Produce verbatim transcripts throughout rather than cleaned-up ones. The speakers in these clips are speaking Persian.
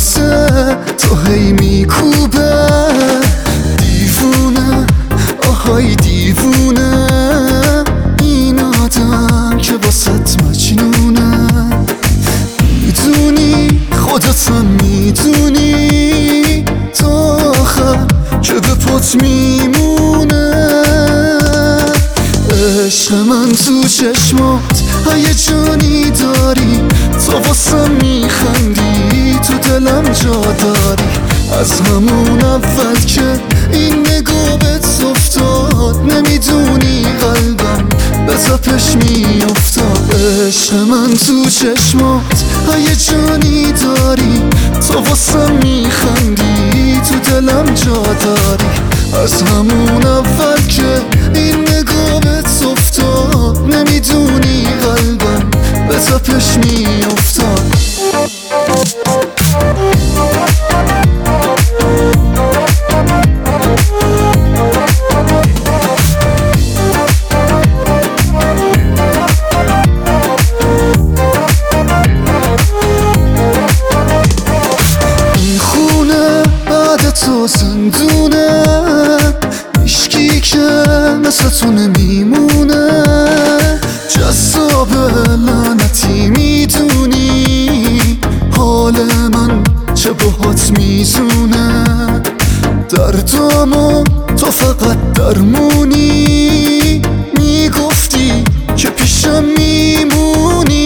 واسه تو هی میکوبه. دیوونه آهای دیوونه این آدم که واسط مجنونه. میدونی خودتم میدونی تو آخر که به پات میمونه. عشق من تو چشمات هیجانی داری، تو واسم میخندی تو دلم جا داری. از همون اول که این نگاه بهت افتاد نمیدونی قلبم به تپش میافتاد. عشق من تو چشمات هیجانی داری، تو واسم میخندی تو دلم جا داری. از همون اول که این نگاه بهت افتاد نمیدونی قلبم به تپش میافتاد. این خونه بعد تو زندونه، هیچکی که مثل تو نمیمونه. جذابه لعنتی میدونی حال من چه باهات میزونه. دردامو تو فقط درمونی، میگفتی که پیشم میمونی.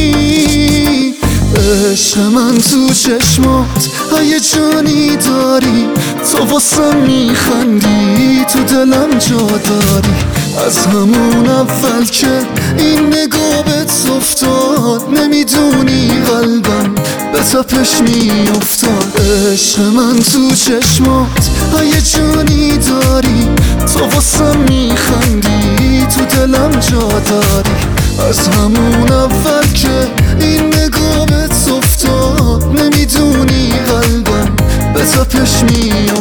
عشق من تو چشمات هیجانی داری، تو واسم میخندی تو دلم جا داری. از همون اول که این نگاه بهت افتاد نمیدونی قلبم به تپش میافتاد. عشق من تو چشمات هیجانی داری، تو واسم میخندی تو دلم جا داری. از همون اول که این نگاه بهت افتاد نمیدونی قلبم به تپش میافتاد.